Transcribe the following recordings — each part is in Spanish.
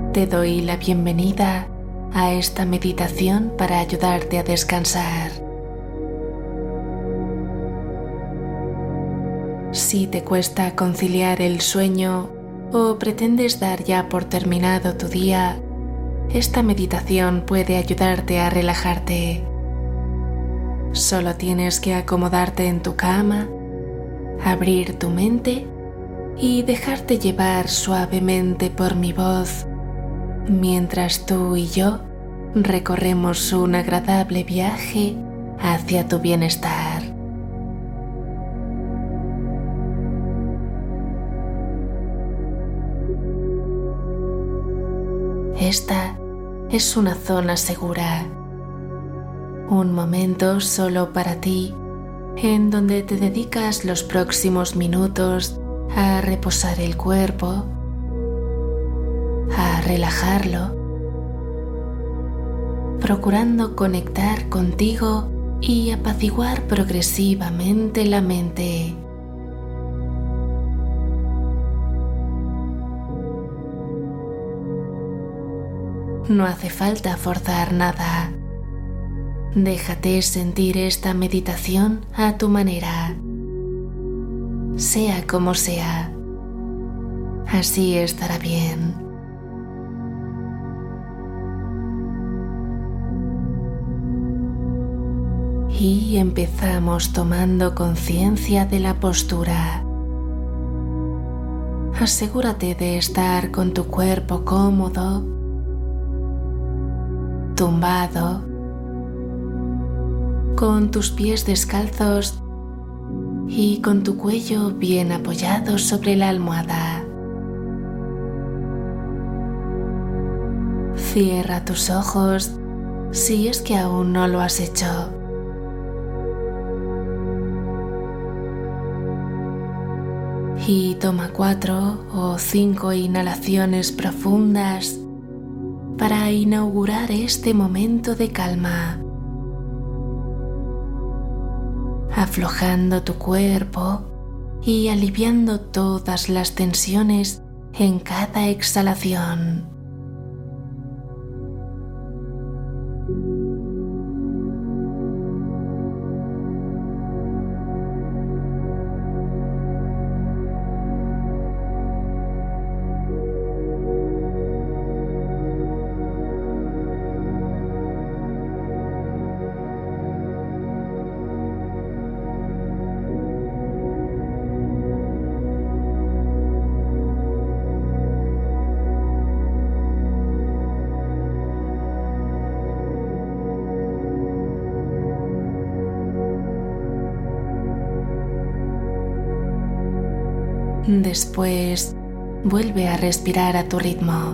Te doy la bienvenida a esta meditación para ayudarte a descansar. Si te cuesta conciliar el sueño o pretendes dar ya por terminado tu día, esta meditación puede ayudarte a relajarte. Solo tienes que acomodarte en tu cama, abrir tu mente y dejarte llevar suavemente por mi voz, mientras tú y yo recorremos un agradable viaje hacia tu bienestar. Esta es una zona segura, un momento solo para ti, en donde te dedicas los próximos minutos a reposar el cuerpo, a relajarlo, procurando conectar contigo y apaciguar progresivamente la mente. No hace falta forzar nada. Déjate sentir esta meditación a tu manera, sea como sea. Así estará bien. Y empezamos tomando conciencia de la postura. Asegúrate de estar con tu cuerpo cómodo, tumbado, con tus pies descalzos y con tu cuello bien apoyado sobre la almohada. Cierra tus ojos si es que aún no lo has hecho. Y toma 4 o 5 inhalaciones profundas para inaugurar este momento de calma, aflojando tu cuerpo y aliviando todas las tensiones en cada exhalación. Después, vuelve a respirar a tu ritmo.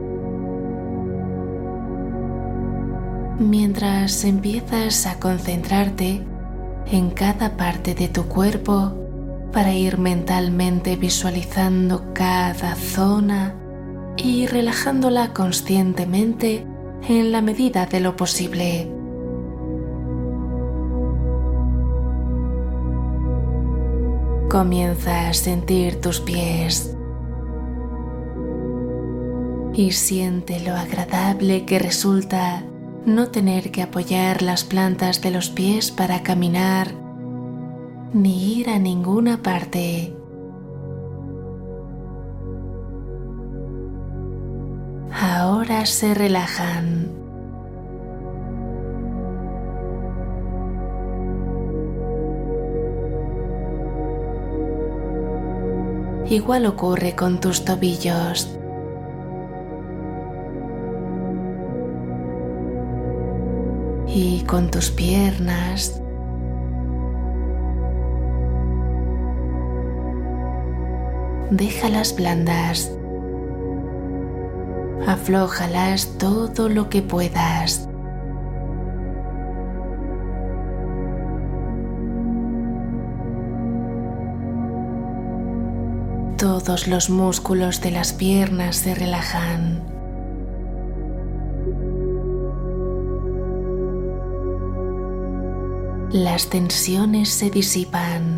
Mientras empiezas a concentrarte en cada parte de tu cuerpo para ir mentalmente visualizando cada zona y relajándola conscientemente en la medida de lo posible. Comienza a sentir tus pies y siente lo agradable que resulta no tener que apoyar las plantas de los pies para caminar ni ir a ninguna parte. Ahora se relajan. Igual ocurre con tus tobillos. Y con tus piernas. Déjalas blandas. Aflójalas todo lo que puedas. Todos los músculos de las piernas se relajan. Las tensiones se disipan.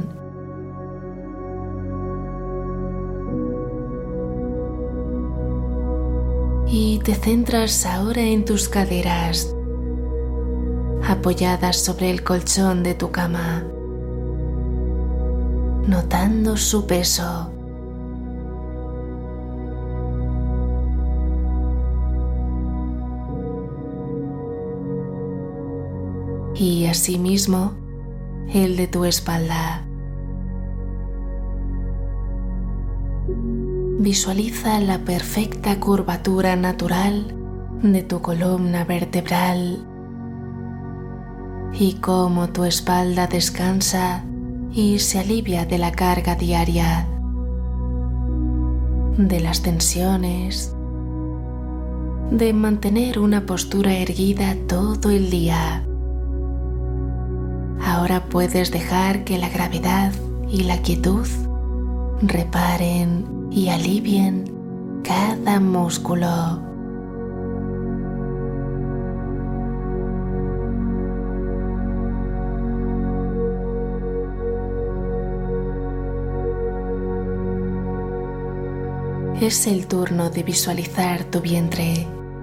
y te centras ahora en tus caderas, apoyadas sobre el colchón de tu cama, notando su peso. Y asimismo, el de tu espalda. Visualiza la perfecta curvatura natural de tu columna vertebral y cómo tu espalda descansa y se alivia de la carga diaria, de las tensiones, de mantener una postura erguida todo el día. Ahora puedes dejar que la gravedad y la quietud reparen y alivien cada músculo. Es el turno de visualizar tu vientre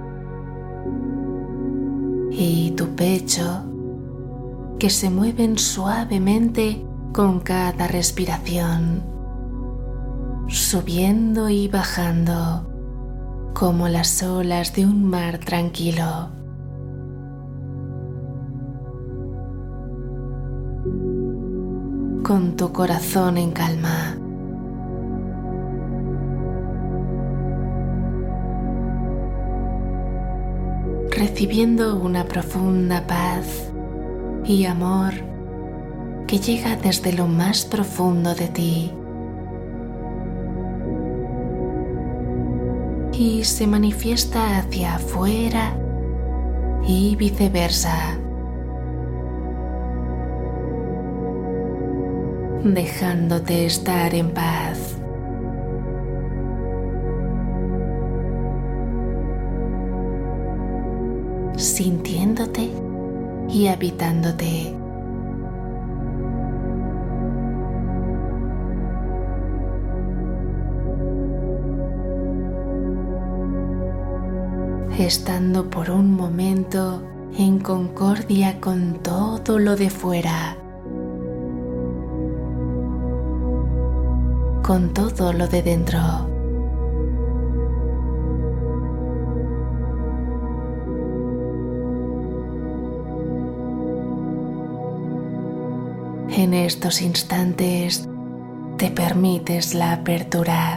y tu pecho que se mueven suavemente con cada respiración, subiendo y bajando como las olas de un mar tranquilo. Con tu corazón en calma. Recibiendo una profunda paz y amor que llega desde lo más profundo de ti y se manifiesta hacia afuera y viceversa, dejándote estar en paz. Sintiéndote y habitándote. Estando por un momento en concordia con todo lo de fuera, con todo lo de dentro. En estos instantes te permites la apertura.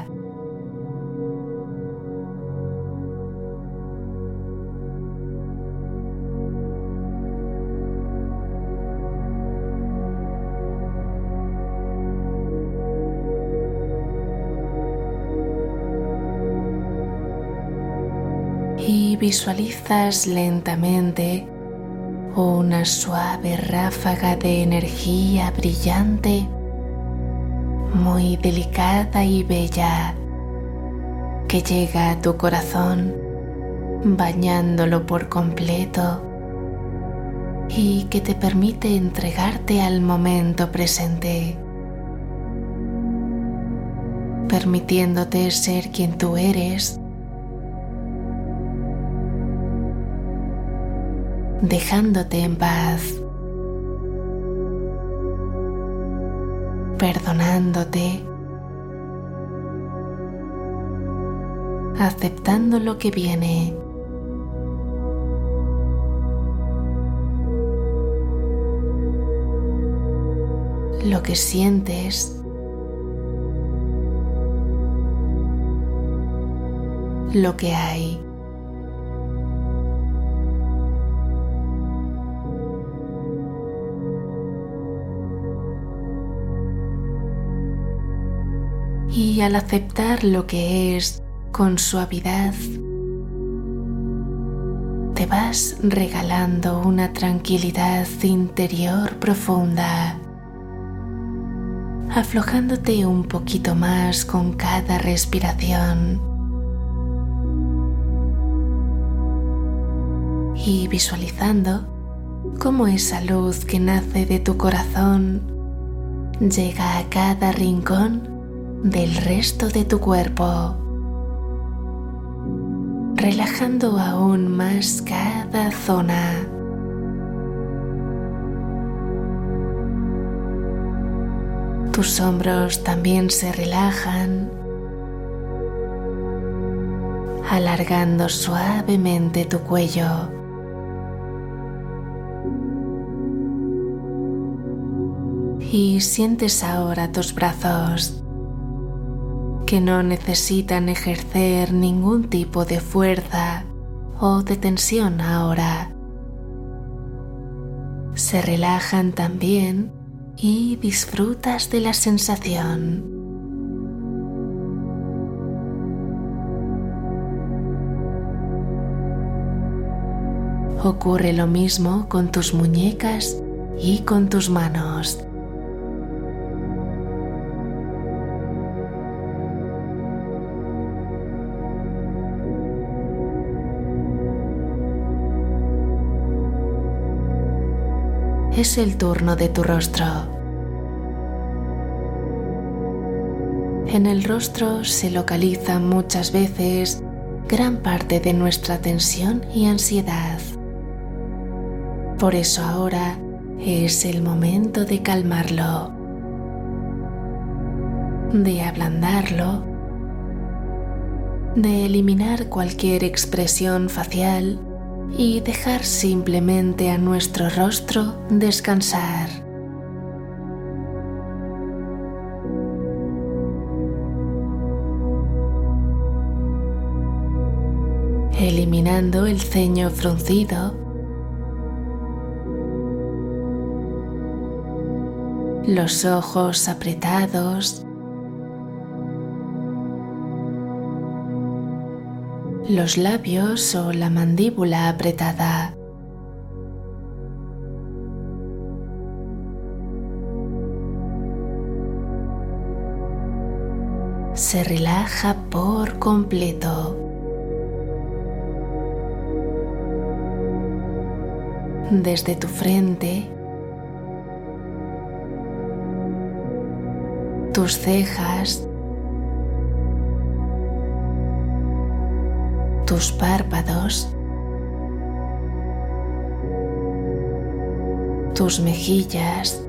Y visualizas lentamente una suave ráfaga de energía brillante, muy delicada y bella, que llega a tu corazón, bañándolo por completo y que te permite entregarte al momento presente, permitiéndote ser quien tú eres, dejándote en paz, perdonándote, aceptando lo que viene, lo que sientes, lo que hay. Y al aceptar lo que es con suavidad, te vas regalando una tranquilidad interior profunda, aflojándote un poquito más con cada respiración y visualizando cómo esa luz que nace de tu corazón llega a cada rincón del resto de tu cuerpo, relajando aún más cada zona. Tus hombros también se relajan, alargando suavemente tu cuello. Y sientes ahora tus brazos, que no necesitan ejercer ningún tipo de fuerza o de tensión ahora. Se relajan también y disfrutas de la sensación. Ocurre lo mismo con tus muñecas y con tus manos. Es el turno de tu rostro. En el rostro se localiza muchas veces gran parte de nuestra tensión y ansiedad. Por eso ahora es el momento de calmarlo, de ablandarlo, de eliminar cualquier expresión facial y dejar simplemente a nuestro rostro descansar. Eliminando el ceño fruncido, los ojos apretados, los labios o la mandíbula apretada. Se relaja por completo. Desde tu frente, tus cejas, tus párpados, tus mejillas,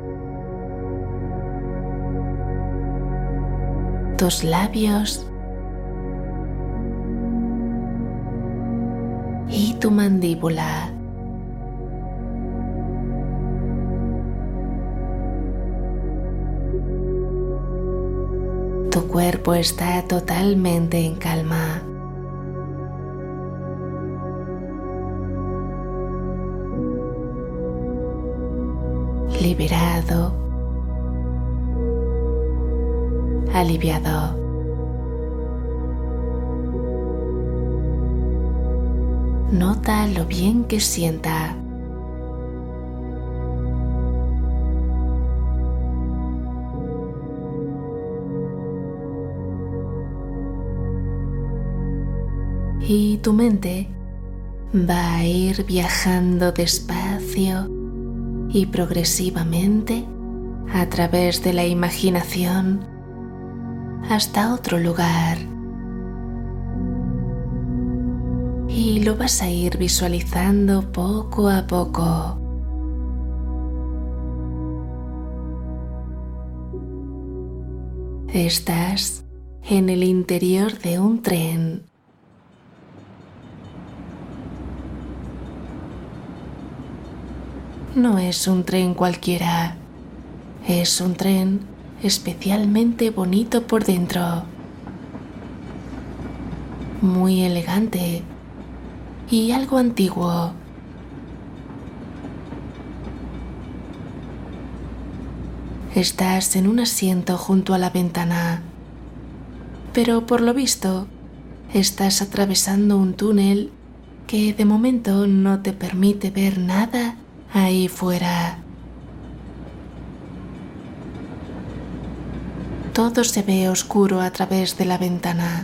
tus labios y tu mandíbula. Tu cuerpo está totalmente en calma. Liberado, aliviado. Nota lo bien que sienta. Y tu mente va a ir viajando despacio y progresivamente a través de la imaginación hasta otro lugar. Y lo vas a ir visualizando poco a poco. Estás en el interior de un tren. No es un tren cualquiera, es un tren especialmente bonito por dentro, muy elegante y algo antiguo. Estás en un asiento junto a la ventana, pero por lo visto estás atravesando un túnel que de momento no te permite ver nada ahí fuera. Todo se ve oscuro a través de la ventana.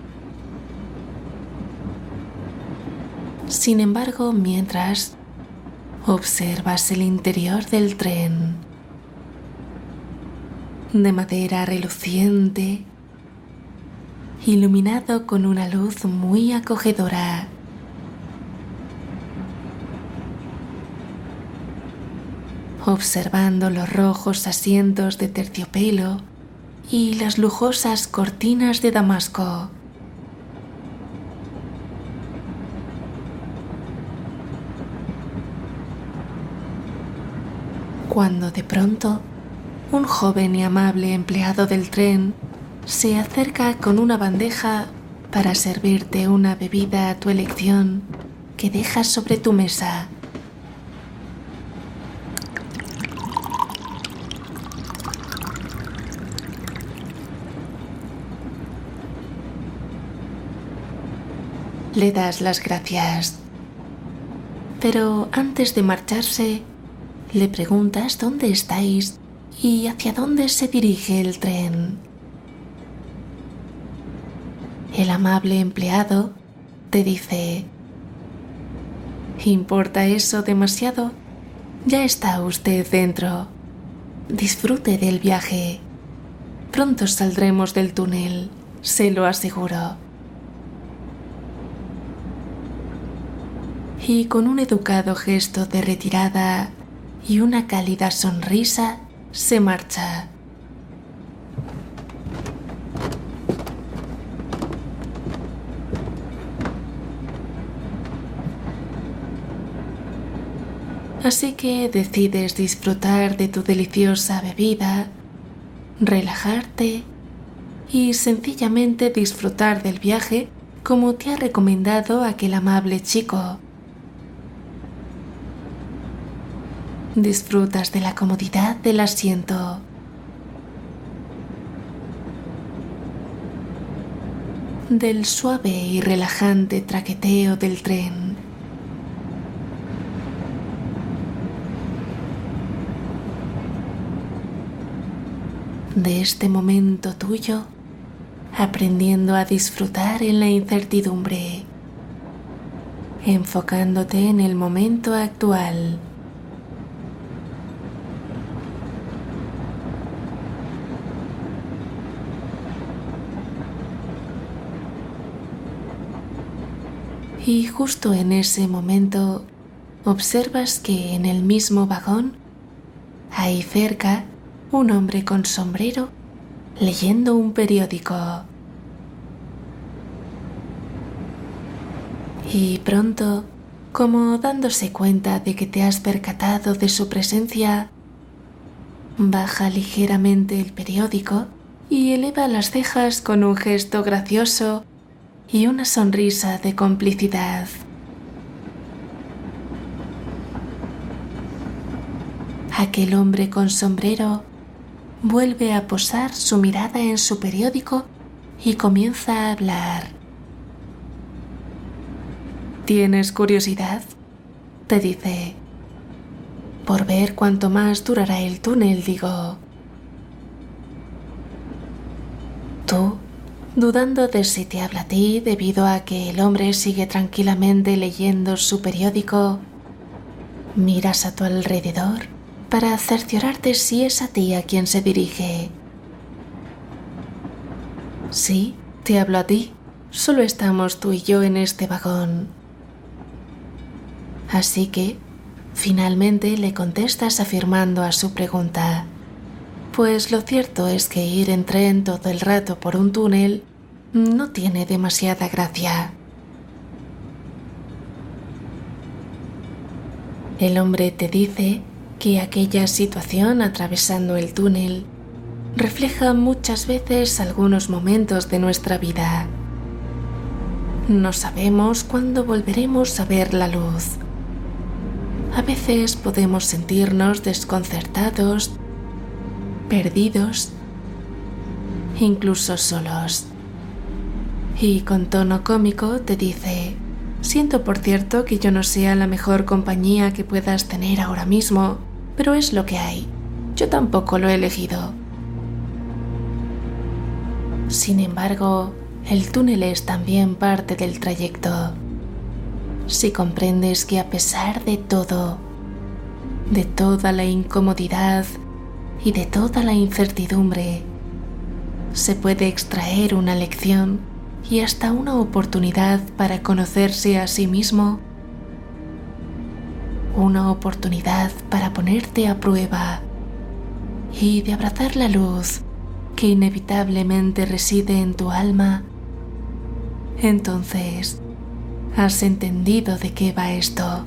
Sin embargo, mientras observas el interior del tren, de madera reluciente iluminado con una luz muy acogedora. Observando los rojos asientos de terciopelo y las lujosas cortinas de damasco. Cuando de pronto, un joven y amable empleado del tren se acerca con una bandeja para servirte una bebida a tu elección que dejas sobre tu mesa. Le das las gracias, pero antes de marcharse, le preguntas dónde estáis y hacia dónde se dirige el tren. El amable empleado te dice: ¿importa eso demasiado? Ya está usted dentro. Disfrute del viaje. Pronto saldremos del túnel, se lo aseguro. Y con un educado gesto de retirada y una cálida sonrisa, se marcha. Así que decides disfrutar de tu deliciosa bebida, relajarte y sencillamente disfrutar del viaje como te ha recomendado aquel amable chico. Disfrutas de la comodidad del asiento. Del suave y relajante traqueteo del tren. De este momento tuyo, aprendiendo a disfrutar en la incertidumbre, enfocándote en el momento actual. Y justo en ese momento observas que en el mismo vagón, ahí cerca, un hombre con sombrero leyendo un periódico. Y pronto, como dándose cuenta de que te has percatado de su presencia, baja ligeramente el periódico y eleva las cejas con un gesto gracioso y una sonrisa de complicidad. Aquel hombre con sombrero vuelve a posar su mirada en su periódico y comienza a hablar. ¿Tienes curiosidad?, te dice. Por ver cuánto más durará el túnel, digo. Tú, dudando de si te habla a ti debido a que el hombre sigue tranquilamente leyendo su periódico, miras a tu alrededor para cerciorarte si es a ti a quien se dirige. Sí, te hablo a ti. Solo estamos tú y yo en este vagón. Así que, finalmente le contestas afirmando a su pregunta. Pues lo cierto es que ir en tren todo el rato por un túnel no tiene demasiada gracia. El hombre te dice que aquella situación atravesando el túnel refleja muchas veces algunos momentos de nuestra vida. No sabemos cuándo volveremos a ver la luz. A veces podemos sentirnos desconcertados, perdidos, incluso solos. Y con tono cómico te dice: siento por cierto que yo no sea la mejor compañía que puedas tener ahora mismo, pero es lo que hay. Yo tampoco lo he elegido. Sin embargo, el túnel es también parte del trayecto. Si comprendes que a pesar de todo, de toda la incomodidad y de toda la incertidumbre, se puede extraer una lección y hasta una oportunidad para conocerse a sí mismo, una oportunidad para ponerte a prueba y de abrazar la luz que inevitablemente reside en tu alma, entonces has entendido de qué va esto.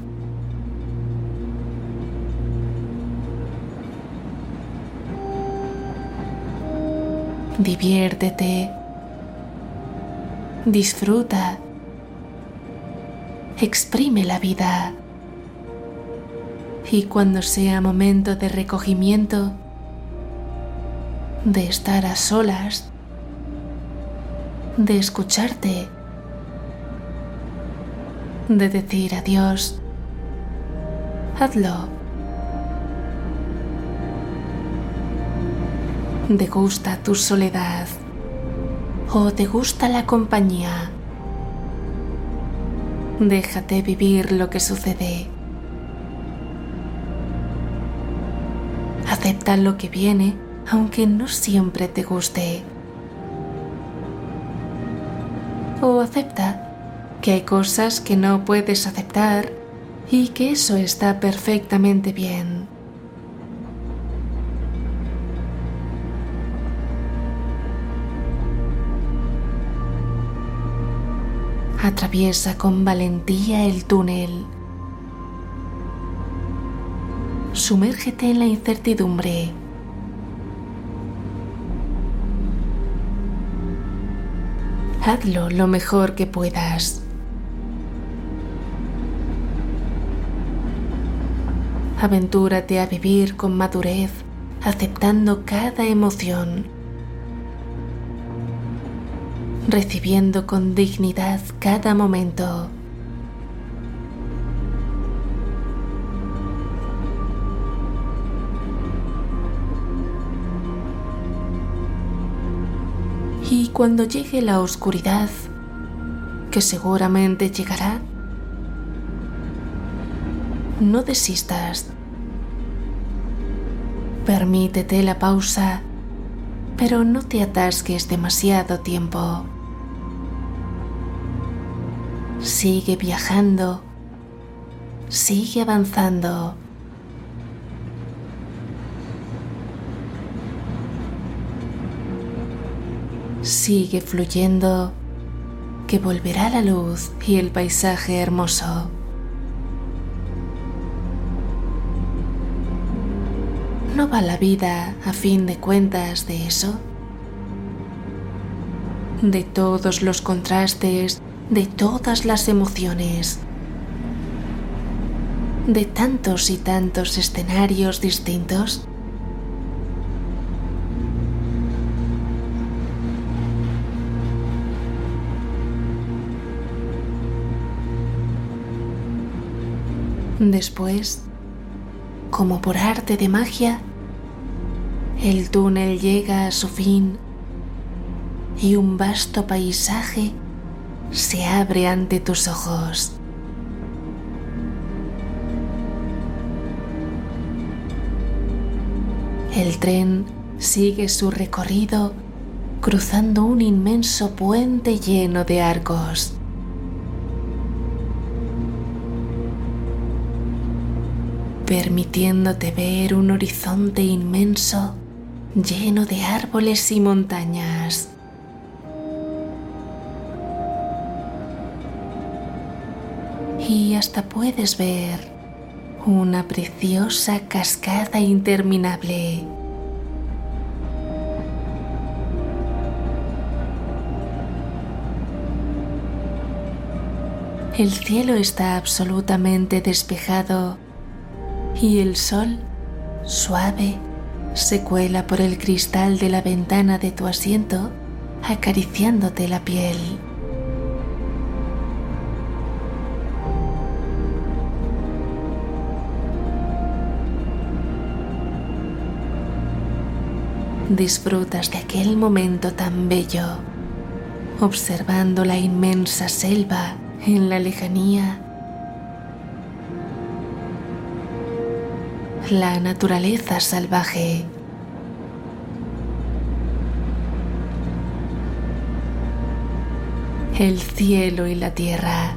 Diviértete, disfruta, exprime la vida y cuando sea momento de recogimiento, de estar a solas, de escucharte, de decir adiós, hazlo. ¿Te gusta tu soledad o te gusta la compañía? Déjate vivir lo que sucede. Acepta lo que viene, aunque no siempre te guste. O acepta que hay cosas que no puedes aceptar y que eso está perfectamente bien. Atraviesa con valentía el túnel. Sumérgete en la incertidumbre. Hazlo lo mejor que puedas. Aventúrate a vivir con madurez, aceptando cada emoción, recibiendo con dignidad cada momento. Y cuando llegue la oscuridad, que seguramente llegará, no desistas. Permítete la pausa, pero no te atasques demasiado tiempo. Sigue viajando, sigue avanzando. Sigue fluyendo, que volverá la luz y el paisaje hermoso. ¿No va la vida, a fin de cuentas, de eso? De todos los contrastes, de todas las emociones, de tantos y tantos escenarios distintos. Después, como por arte de magia, el túnel llega a su fin y un vasto paisaje se abre ante tus ojos. El tren sigue su recorrido cruzando un inmenso puente lleno de arcos. Permitiéndote ver un horizonte inmenso lleno de árboles y montañas. Y hasta puedes ver una preciosa cascada interminable. El cielo está absolutamente despejado y el sol, suave, se cuela por el cristal de la ventana de tu asiento, acariciándote la piel. Disfrutas de aquel momento tan bello, observando la inmensa selva en la lejanía, la naturaleza salvaje. el cielo y la tierra.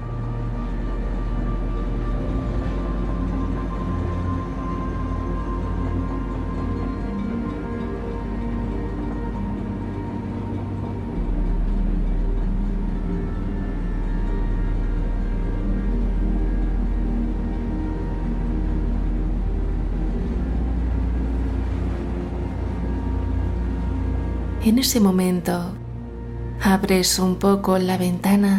En ese momento, abres un poco la ventana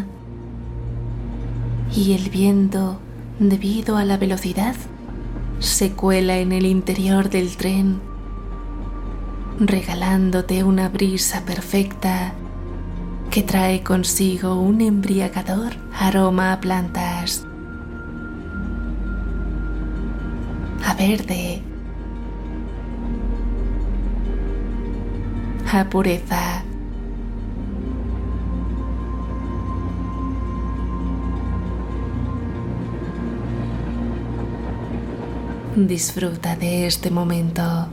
y el viento, debido a la velocidad, se cuela en el interior del tren, regalándote una brisa perfecta que trae consigo un embriagador aroma a plantas, a verde, a pureza. Disfruta de este momento.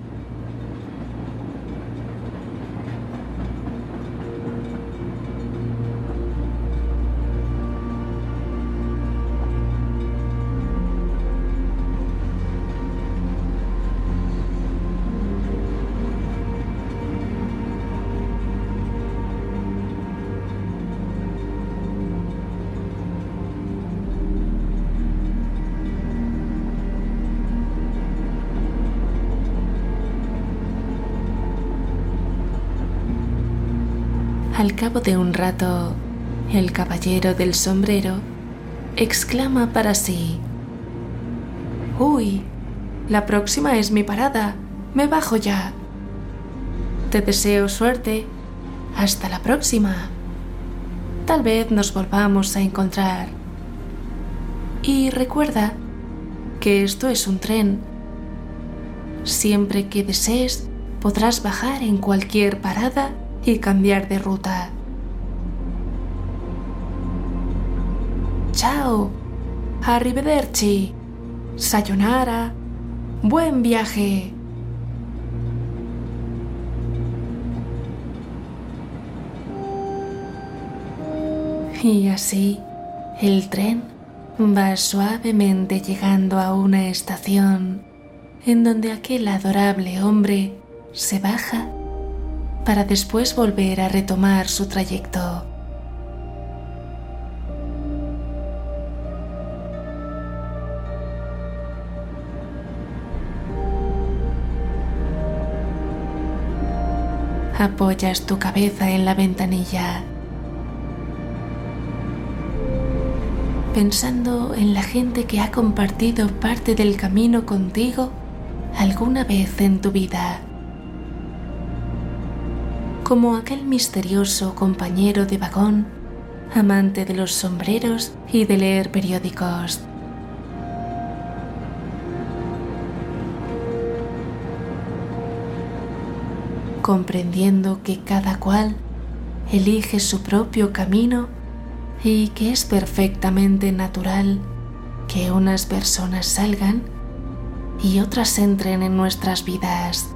Al cabo de un rato, el caballero del sombrero exclama para sí: «¡Uy! La próxima es mi parada. Me bajo ya. Te deseo suerte. Hasta la próxima. Tal vez nos volvamos a encontrar. Y recuerda que esto es un tren. Siempre que desees, podrás bajar en cualquier parada y cambiar de ruta. Chao, arrivederci, sayonara, buen viaje». Y así, el tren va suavemente llegando a una estación en donde aquel adorable hombre se baja para después volver a retomar su trayecto. Apoyas tu cabeza en la ventanilla, pensando en la gente que ha compartido parte del camino contigo alguna vez en tu vida, como aquel misterioso compañero de vagón, amante de los sombreros y de leer periódicos. Comprendiendo que cada cual elige su propio camino y que es perfectamente natural que unas personas salgan y otras entren en nuestras vidas.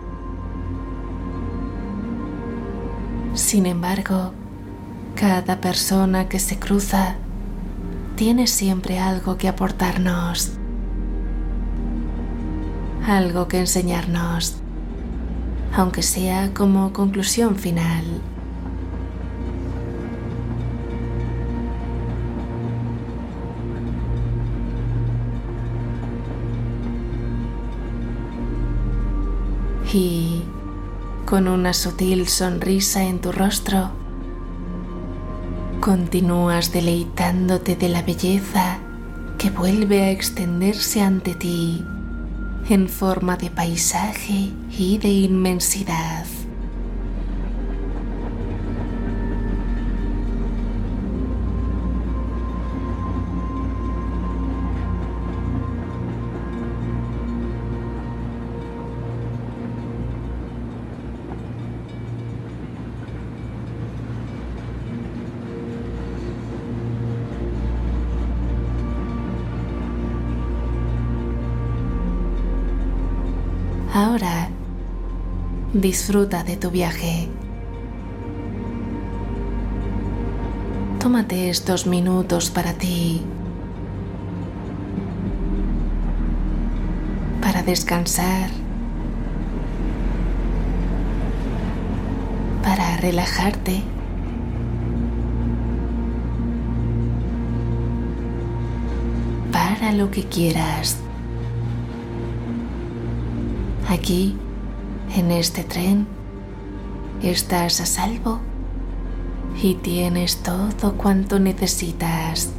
Sin embargo, cada persona que se cruza tiene siempre algo que aportarnos, algo que enseñarnos, aunque sea como conclusión final. Y con una sutil sonrisa en tu rostro, continúas deleitándote de la belleza que vuelve a extenderse ante ti en forma de paisaje y de inmensidad. Ahora, disfruta de tu viaje. tómate estos minutos para ti, para descansar, para relajarte. Para lo que quieras. Aquí, en este tren, estás a salvo y tienes todo cuanto necesitas.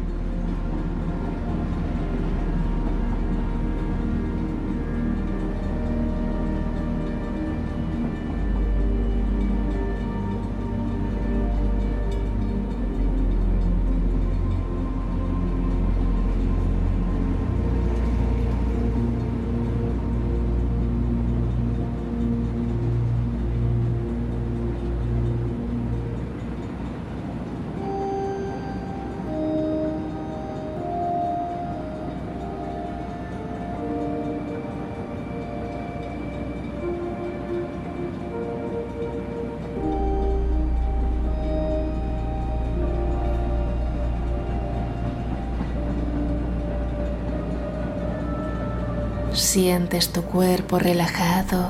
Sientes tu cuerpo relajado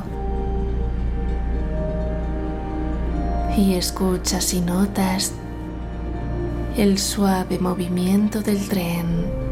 y escuchas y notas el suave movimiento del tren.